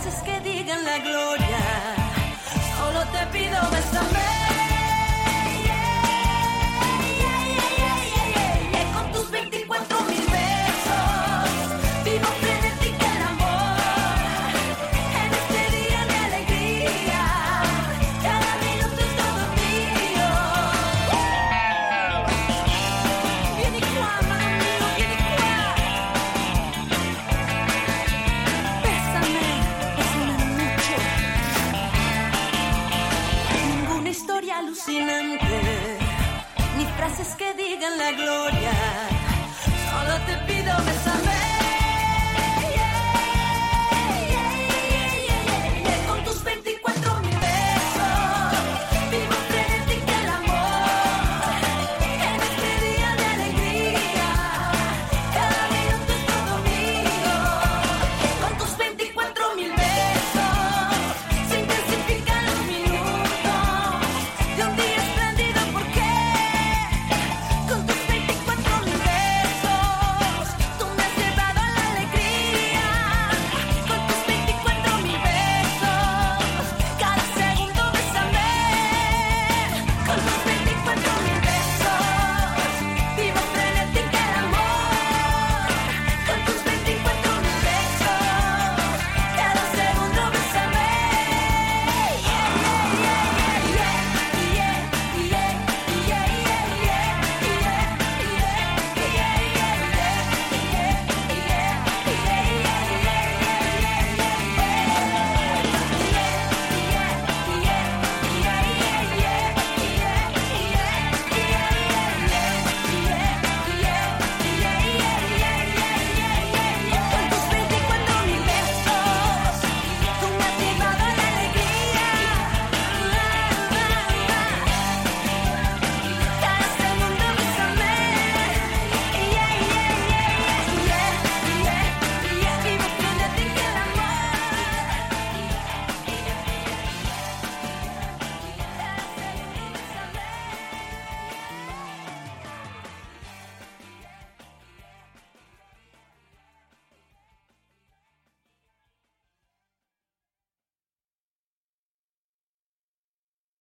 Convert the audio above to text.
frases que digan la gloria. Solo te pido bésame. Con tus 24,000 besos vivo frenética el amor. En este día de alegría, cada minuto es todo mío. Vieni qua, mano mio, vieni qua. Bésame, bésame mucho. Ninguna historia alucinante, ni frases que digan la gloria.